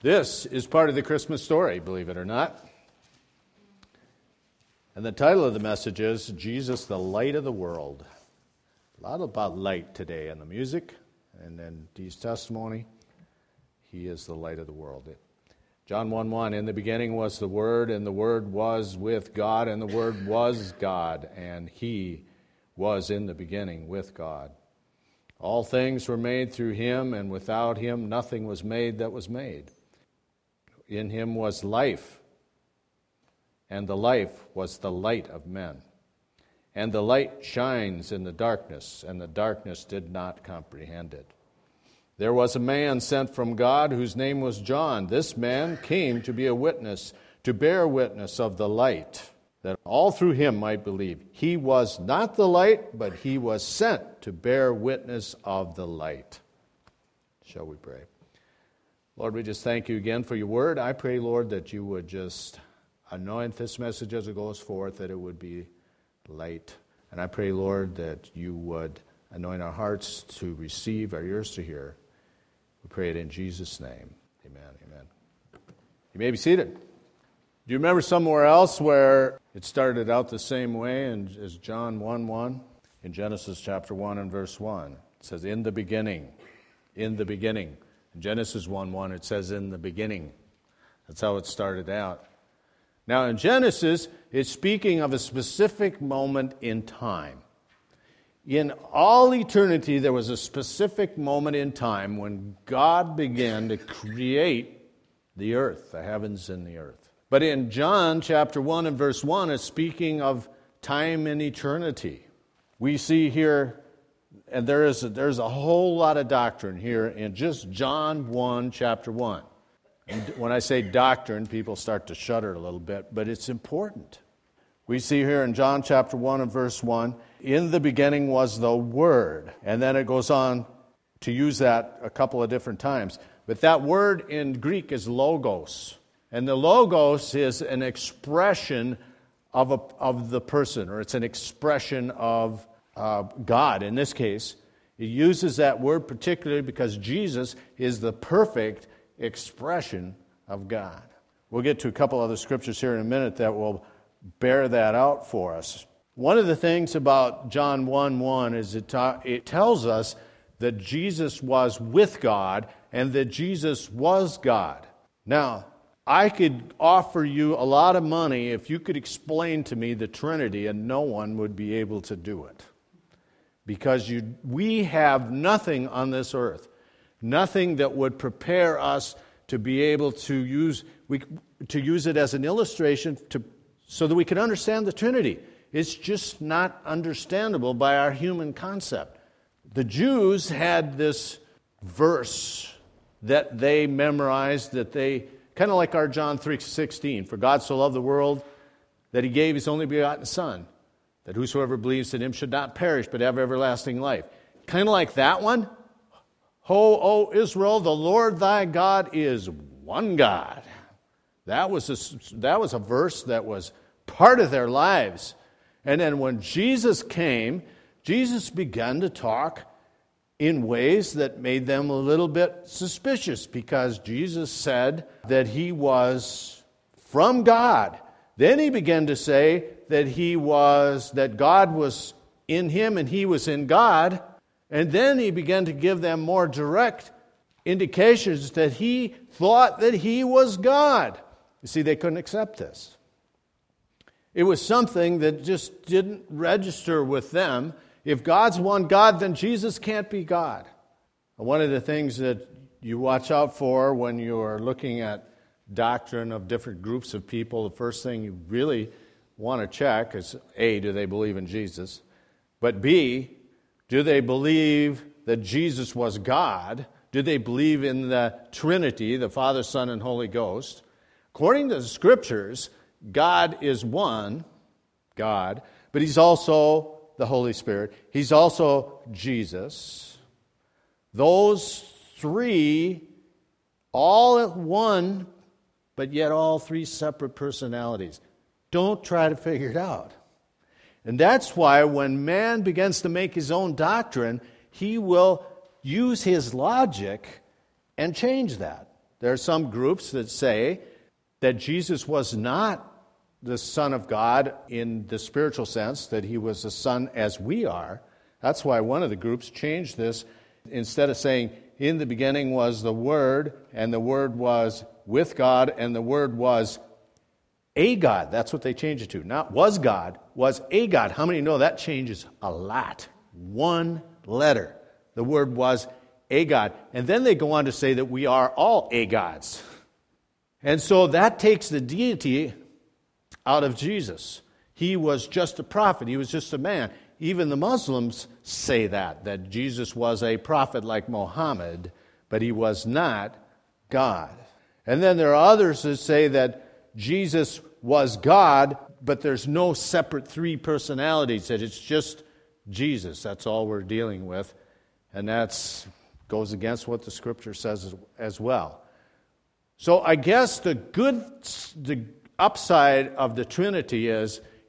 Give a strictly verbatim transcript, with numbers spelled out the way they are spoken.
This is part of the Christmas story, believe it or not. And the title of the message is Jesus, the Light of the World. A lot about light today in the music and in Dee's testimony. He is the light of the world. John one one, in the beginning was the Word, and the Word was with God, and the Word was God, and He was in the beginning with God. All things were made through Him, and without Him nothing was made that was made. In Him was life, and the life was the light of men. And the light shines in the darkness, and the darkness did not comprehend it. There was a man sent from God whose name was John. This man came to be a witness, to bear witness of the light, that all through him might believe. He was not the light, but he was sent to bear witness of the light. Shall we pray? Lord, we just thank you again for your word. I pray, Lord, that you would just anoint this message as it goes forth, that it would be light. And I pray, Lord, that you would anoint our hearts to receive, our ears to hear. We pray it in Jesus' name. Amen, amen. You may be seated. Do you remember somewhere else where it started out the same way and as John one one? In Genesis chapter one and verse one. It says, in the beginning, in the beginning. In Genesis one one, it says, in the beginning. That's how it started out. Now, in Genesis, it's speaking of a specific moment in time. In all eternity, there was a specific moment in time when God began to create the earth, the heavens and the earth. But in John chapter one and verse one, it's speaking of time and eternity. We see here, and there is a, there's a whole lot of doctrine here in just John one, chapter one. And when I say doctrine, people start to shudder a little bit, but it's important. We see here in John chapter one and verse one, in the beginning was the Word. And then it goes on to use that a couple of different times. But that word in Greek is logos. And the logos is an expression of, a, of the person, or it's an expression of uh, God. In this case, it uses that word particularly because Jesus is the perfect expression of God. We'll get to a couple other scriptures here in a minute that will bear that out for us. One of the things about John one one is it, ta- it tells us that Jesus was with God and that Jesus was God. Now, I could offer you a lot of money if you could explain to me the Trinity, and no one would be able to do it. Because you, we have nothing on this earth, nothing that would prepare us to be able to use we, to use it as an illustration to, so that we can understand the Trinity. It's just not understandable by our human concept. The Jews had this verse that they memorized, that they, kind of like our John three sixteen, for God so loved the world that he gave his only begotten Son, that whosoever believes in him should not perish but have everlasting life. Kind of like that one. Ho, O Israel, the Lord thy God is one God. That was a, that was a verse that was part of their lives. And then when Jesus came, Jesus began to talk in ways that made them a little bit suspicious, because Jesus said that he was from God. Then he began to say that he was, that God was in him and he was in God. And then he began to give them more direct indications that he thought that he was God. You see, they couldn't accept this. It was something that just didn't register with them. If God's one God, then Jesus can't be God. One of the things that you watch out for when you're looking at doctrine of different groups of people, the first thing you really want to check is, A, do they believe in Jesus? But B, do they believe that Jesus was God? Do they believe in the Trinity, the Father, Son, and Holy Ghost? According to the Scriptures, God is one, God, but He's also the Holy Spirit. He's also Jesus. Those three, all at one, but yet all three separate personalities. Don't try to figure it out. And that's why when man begins to make his own doctrine, he will use his logic and change that. There are some groups that say that Jesus was not the Son of God in the spiritual sense, that he was a son as we are. That's why one of the groups changed this. Instead of saying, in the beginning was the Word, and the Word was with God, and the Word was a God. That's what they changed it to. Not was God, was a God. How many know that changes a lot? One letter. The Word was a God. And then they go on to say that we are all a gods. And so that takes the deity out of Jesus. He was just a prophet. He was just a man. Even the Muslims say that, that Jesus was a prophet like Muhammad, but he was not God. And then there are others that say that Jesus was God, but there's no separate three personalities, that it's just Jesus. That's all we're dealing with. And that goes against what the Scripture says as, as well. So I guess the good, the upside of the Trinity is